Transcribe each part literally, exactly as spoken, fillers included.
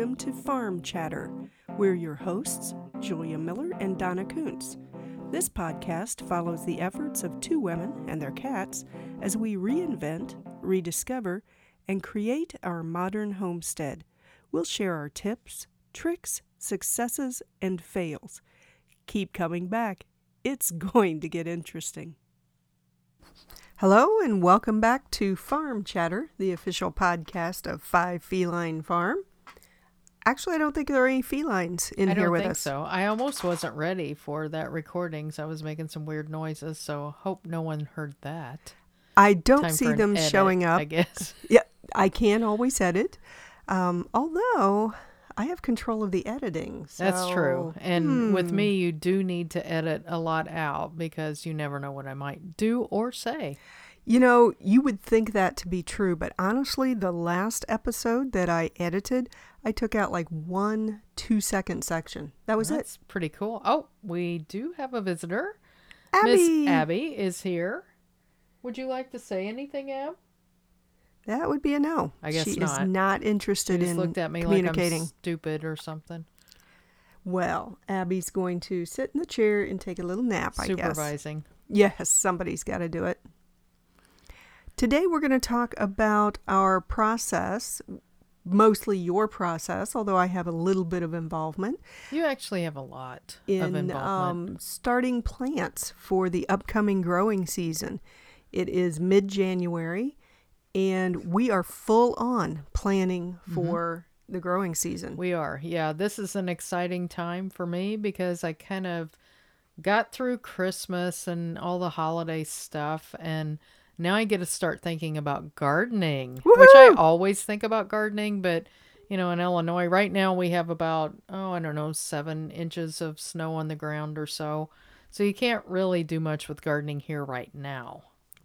welcome to Farm Chatter. We're your hosts, Julia Miller and Donna Kuntz. This podcast follows the efforts of two women and their cats as we reinvent, rediscover, and create our modern homestead. We'll share our tips, tricks, successes, and fails. Keep coming back. It's going to get interesting. Hello and welcome back to Farm Chatter, the official podcast of Five Feline Farm. Actually, I don't think there are any felines in I here don't with think us. so. I almost wasn't ready for that recording, so I was making some weird noises, so hope no one heard that. I don't Time see for an them edit, showing up. I guess. Yeah, I can always edit. Um, although I have control of the editing. So, That's true. And hmm. with me, you do need to edit a lot out because you never know what I might do or say. You know, you would think that to be true, but honestly, the last episode that I edited, I took out like one two-second section. That was That's it. pretty cool. Oh, we do have a visitor. Abby! Miss Abby is here. Would you like to say anything, Ab? That would be a no. I guess she not. is not interested She just in looked at me communicating. like I'm stupid or something. Well, Abby's going to sit in the chair and take a little nap, I guess. Supervising. Yes, somebody's got to do it. Today we're going to talk about our process, mostly your process, although I have a little bit of involvement. You actually have a lot of in involvement. um, starting plants for the upcoming growing season. It is mid-January, and we are full on planning for mm-hmm. the growing season. We are. Yeah, this is an exciting time for me because I kind of got through Christmas and all the holiday stuff, and now I get to start thinking about gardening, Woo-hoo! Which I always think about gardening, but you know, in Illinois right now we have about, oh, I don't know, seven inches of snow on the ground or so. So you can't really do much with gardening here right now.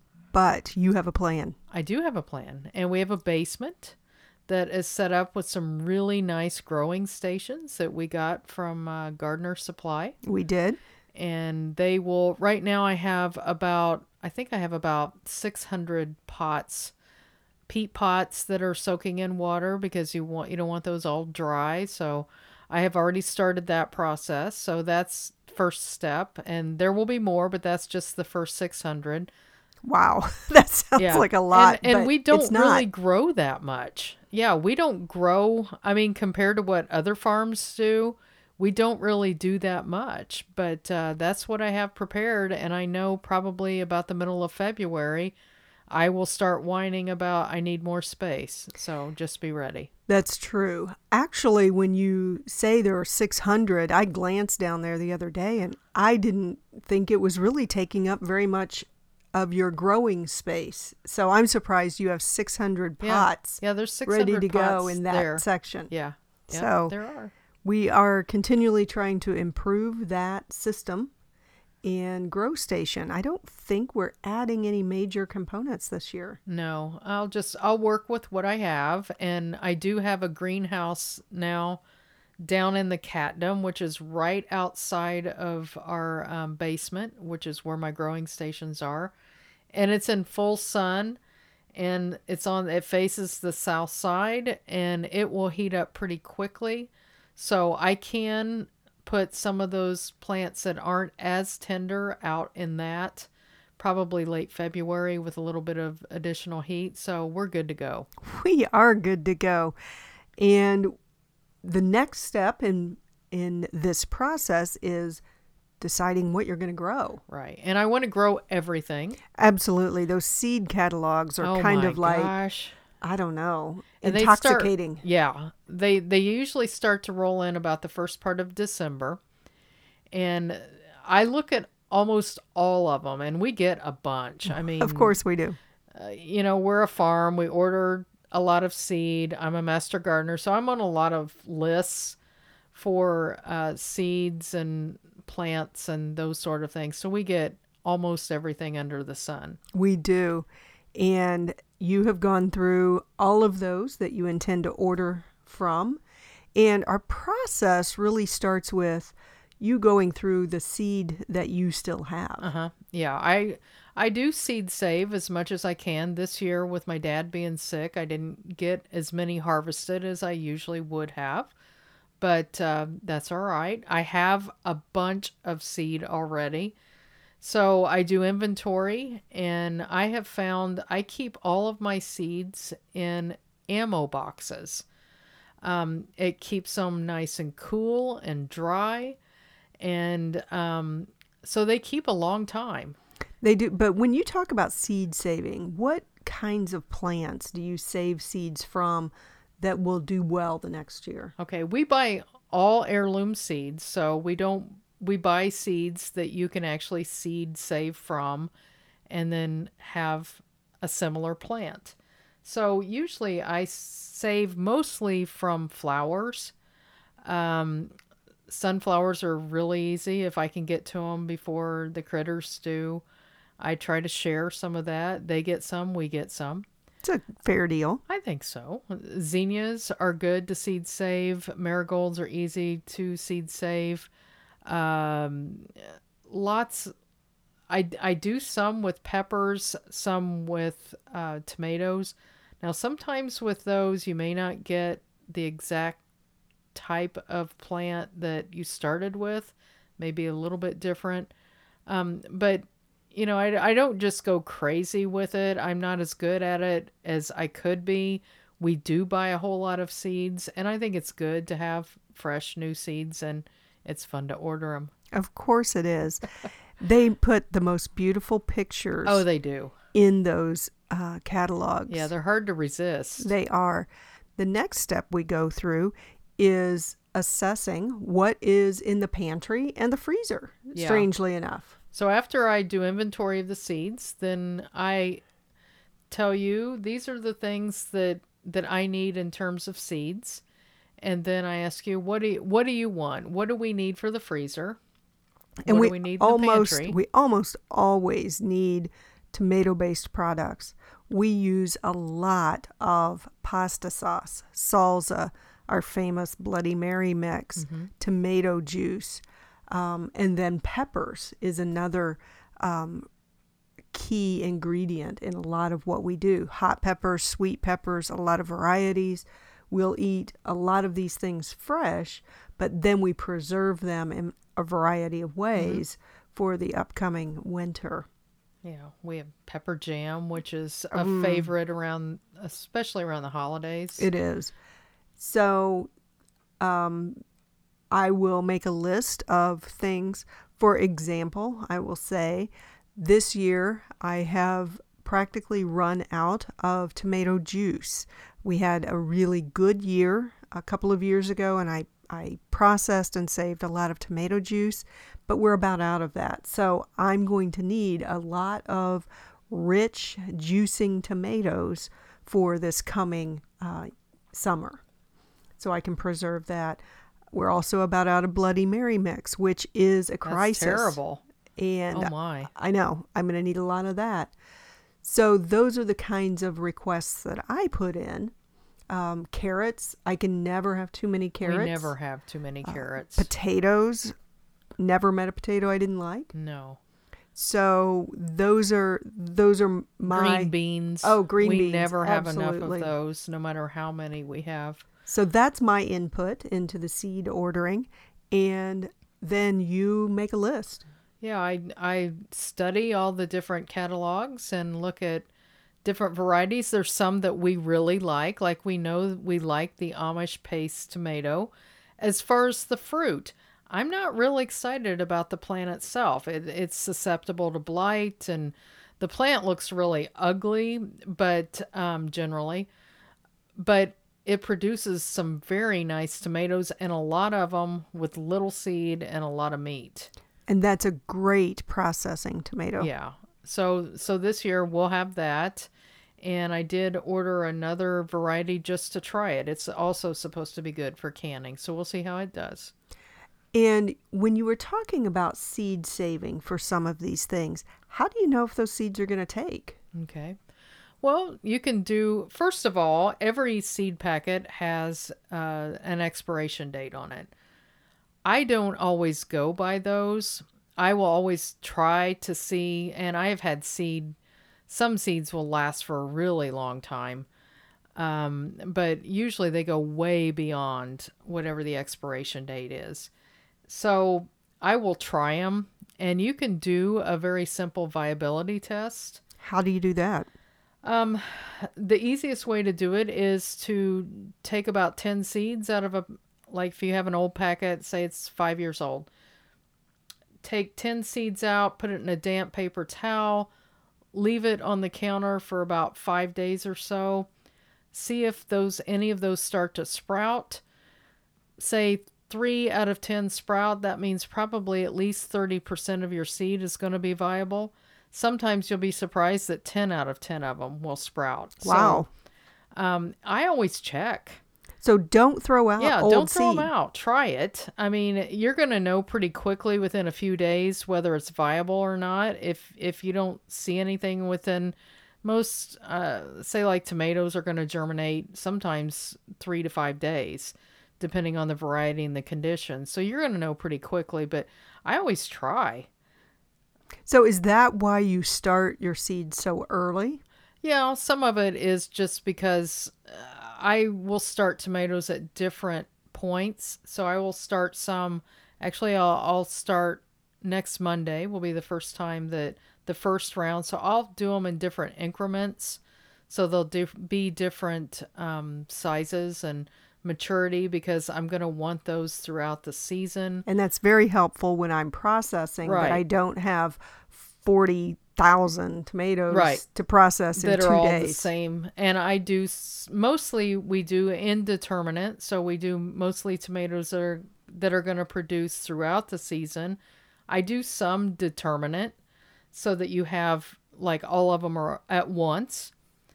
But you have a plan. I do have a plan, and we have a basement that is set up with some really nice growing stations that we got from uh, Gardener Supply. We did. And they will, right now I have about, I think I have about six hundred pots, peat pots that are soaking in water because you want, you don't want those all dry. So I have already started that process. So that's first step, and there will be more, but that's just the first six hundred. Wow, that sounds yeah. like a lot. And, and but we don't it's really not. grow that much. Yeah, we don't grow. I mean, compared to what other farms do, we don't really do that much. But uh, that's what I have prepared. And I know probably about the middle of February, I will start whining about I need more space. So just be ready. That's true. Actually, when you say there are six hundred, I glanced down there the other day and I didn't think it was really taking up very much of your growing space. So I'm surprised you have six hundred pots yeah, yeah there's six hundred ready to go pots in that there. section. Yeah, yeah, so there are. We are continually trying to improve that system and grow station. I don't think we're adding any major components this year. No, I'll just, I'll work with what I have. And I do have a greenhouse now down in the catdom, which is right outside of our um, basement, which is where my growing stations are. And it's in full sun, and it's on, it faces the south side, and it will heat up pretty quickly. So I can put some of those plants that aren't as tender out in that probably late February with a little bit of additional heat. So we're good to go. We are good to go. And the next step in in this process is deciding what you're going to grow. Right. And I want to grow everything. Absolutely. Those seed catalogs are oh kind my of like, gosh. I don't know, and intoxicating. They start, yeah. They they usually start to roll in about the first part of December. And I look at almost all of them, and we get a bunch. I mean, of course we do. Uh, you know, we're a farm. We order a lot of seed. I'm a master gardener, so I'm on a lot of lists for uh, seeds and plants and those sort of things. So we get almost everything under the sun. We do. And you have gone through all of those that you intend to order from. And our process really starts with you going through the seed that you still have. Uh-huh. Yeah, I I do seed save as much as I can. This year, with my dad being sick, I didn't get as many harvested as I usually would have, but uh, that's all right. I have a bunch of seed already. So I do inventory, and I have found I keep all of my seeds in ammo boxes. Um, it keeps them nice and cool and dry, and um, so they keep a long time. They do, but when you talk about seed saving, what kinds of plants do you save seeds from that will do well the next year? Okay, we buy all heirloom seeds, so we don't we buy seeds that you can actually seed save from and then have a similar plant. So usually I save mostly from flowers. Um, sunflowers are really easy if I can get to them before the critters do. I try to share some of that. They get some, we get some. It's a fair deal. I think so. Zinnias are good to seed save. Marigolds are easy to seed save. Um, lots. I, I do some with peppers, some with uh, tomatoes. Now, sometimes with those, you may not get the exact type of plant that you started with. Maybe a little bit different. Um, but, you know, I, I don't just go crazy with it. I'm not as good at it as I could be. We do buy a whole lot of seeds, and I think it's good to have fresh new seeds, and it's fun to order them. Of course it is. They put the most beautiful pictures. Oh, they do. In those uh, catalogs. Yeah, they're hard to resist. They are. The next step we go through is assessing what is in the pantry and the freezer, Yeah. strangely enough. So after I do inventory of the seeds, then I tell you these are the things that, that I need in terms of seeds. And then I ask you, what do you, what do you want? What do we need for the freezer? And what we, do we need almost, in the pantry? we almost always need tomato-based products. We use a lot of pasta sauce, salsa, our famous Bloody Mary mix, Mm-hmm. tomato juice, um, and then peppers is another um, key ingredient in a lot of what we do. Hot peppers, sweet peppers, a lot of varieties. We'll eat a lot of these things fresh, but then we preserve them in a variety of ways mm-hmm. for the upcoming winter. Yeah, we have pepper jam, which is a Mm. favorite around, especially around the holidays. It is. So um, I will make a list of things. For example, I will say this year I have practically run out of tomato juice. We had a really good year a couple of years ago, and I, I processed and saved a lot of tomato juice, but we're about out of that. So I'm going to need a lot of rich, juicing tomatoes for this coming uh, summer, so I can preserve that. We're also about out of Bloody Mary mix, which is a crisis. That's terrible. And oh my. I know, I'm going to need a lot of that. So those are the kinds of requests that I put in. Um, carrots, I can never have too many carrots. We never have too many carrots. Uh, potatoes, never met a potato I didn't like. No. So those are those are my green beans. Oh, green we beans. We never have Absolutely. enough of those, no matter how many we have. So that's my input into the seed ordering, and then you make a list. Yeah, I I study all the different catalogs and look at different varieties. There's some that we really like, like we know we like the Amish paste tomato. As far as the fruit, I'm not really excited about the plant itself. It, it's susceptible to blight, and the plant looks really ugly, but um, generally, but it produces some very nice tomatoes, and a lot of them with little seed and a lot of meat. And that's a great processing tomato. Yeah. So so this year we'll have that. And I did order another variety just to try it. It's also supposed to be good for canning. So we'll see how it does. And when you were talking about seed saving for some of these things, how do you know if those seeds are going to take? Okay. Well, you can do, first of all, every seed packet has uh, an expiration date on it. I don't always go by those. I will always try to see, and I have had seed, some seeds will last for a really long time. Um, but usually they go way beyond whatever the expiration date is. So I will try them, and you can do a very simple viability test. How do you do that? Um, the easiest way to do it is to take about ten seeds out of a, like if you have an old packet, say it's five years old, take ten seeds out, put it in a damp paper towel, leave it on the counter for about five days or so. See if those any of those start to sprout. Say three out of ten sprout, that means probably at least thirty percent of your seed is going to be viable. Sometimes you'll be surprised that ten out of ten of them will sprout. Wow. So, um, I always check. So don't throw out yeah, old don't throw seed. them out. Try it. I mean, you're going to know pretty quickly within a few days whether it's viable or not. If if you don't see anything within most, uh, say like tomatoes are going to germinate sometimes three to five days, depending on the variety and the conditions. So you're going to know pretty quickly, but I always try. So is that why you start your seeds so early? Yeah, some of it is just because uh, I will start tomatoes at different points. So I will start some, actually I'll, I'll start next Monday will be the first time that the first round. So I'll do them in different increments. So they'll do, be different um, sizes and maturity because I'm going to want those throughout the season. And that's very helpful when I'm processing, Right. but I don't have forty thousand tomatoes Right. to process in that two are all days. the same. And I do, mostly we do indeterminate. So we do mostly tomatoes that are, that are going to produce throughout the season. I do some determinate so that you have like all of them are at once.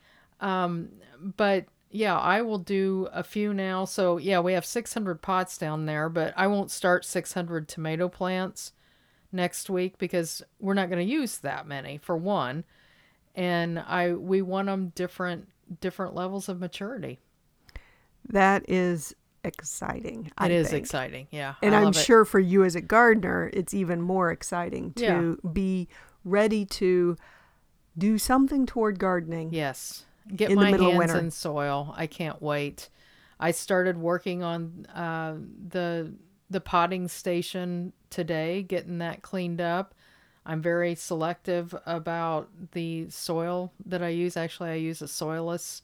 Um, but yeah, I will do a few now. So yeah, we have six hundred pots down there, but I won't start six hundred tomato plants next week because we're not going to use that many for one. And I, we want them different, different levels of maturity. That is exciting. I It is think. exciting. Yeah. And I I'm love it. sure for you as a gardener, it's even more exciting to Yeah. be ready to do something toward gardening. Yes. Get in the my middle of hands winter. in soil. I can't wait. I started working on uh, the the potting station today, getting that cleaned up. I'm very selective about the soil that I use. Actually, I use a soilless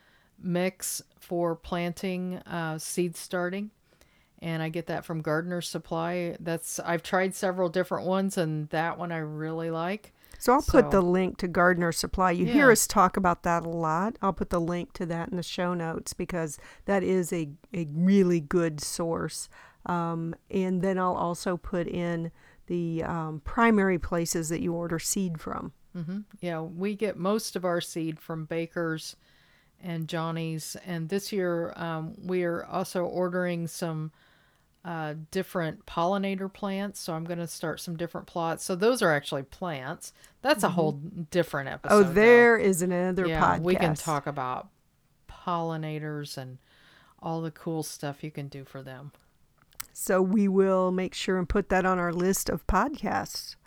mix for planting uh, seed starting. And I get that from Gardener Supply. That's I've tried several different ones, and that one I really like. So I'll put So- the link to Gardener Supply. You hear Yeah. us talk about that a lot. I'll put the link to that in the show notes because that is a, a really good source. Um, and then I'll also put in the um, primary places that you order seed from. hmm Yeah, we get most of our seed from Baker's and Johnny's. And this year um, we are also ordering some uh, different pollinator plants. So I'm going to start some different plots. So those are actually plants. That's a whole different episode. Oh, though. there is another yeah, podcast. we can talk about pollinators and all the cool stuff you can do for them. So we will make sure and put that on our list of podcasts.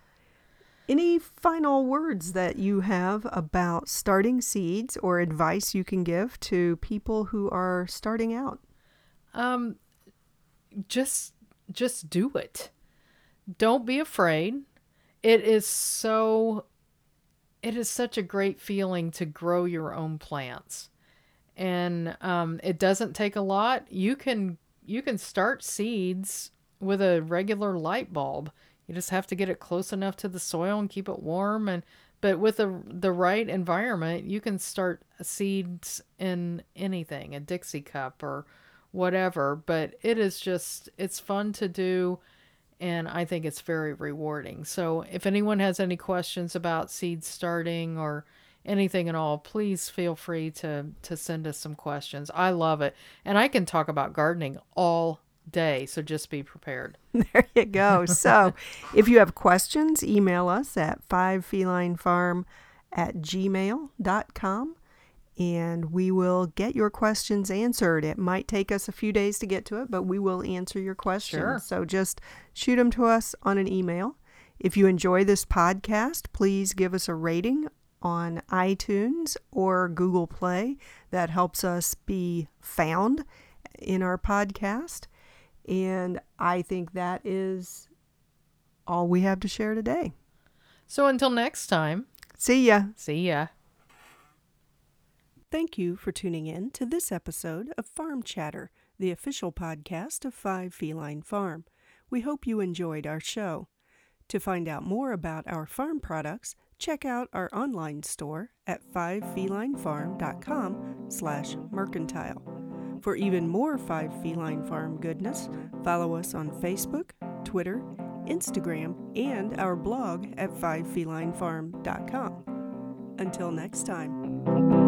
Any final words that you have about starting seeds or advice you can give to people who are starting out? Um, just, just do it. Don't be afraid. It is so, it is such a great feeling to grow your own plants. And, um, it doesn't take a lot. You can, you can start seeds with a regular light bulb. You just have to get it close enough to the soil and keep it warm. And, but with the, the right environment, you can start seeds in anything, a Dixie cup or whatever, but it is just, it's fun to do. And I think it's very rewarding. So if anyone has any questions about seed starting or anything at all, please feel free to, to send us some questions. I love it. And I can talk about gardening all day. So just be prepared. There you go. So if you have questions, email us at five feline farm at gmail dot com and we will get your questions answered. It might take us a few days to get to it, but we will answer your questions. Sure. So just shoot them to us on an email If you enjoy this podcast, please give us a rating on iTunes or Google Play. That helps us be found in our podcast. And I think that is all we have to share today. So until next time. See ya. See ya. Thank you for tuning in to this episode of Farm Chatter, the official podcast of Five Feline Farm. We hope you enjoyed our show. To find out more about our farm products, check out our online store at five feline farm dot com slash mercantile. For even more Five Feline Farm goodness, follow us on Facebook, Twitter, Instagram, and our blog at five feline farm dot com. Until next time.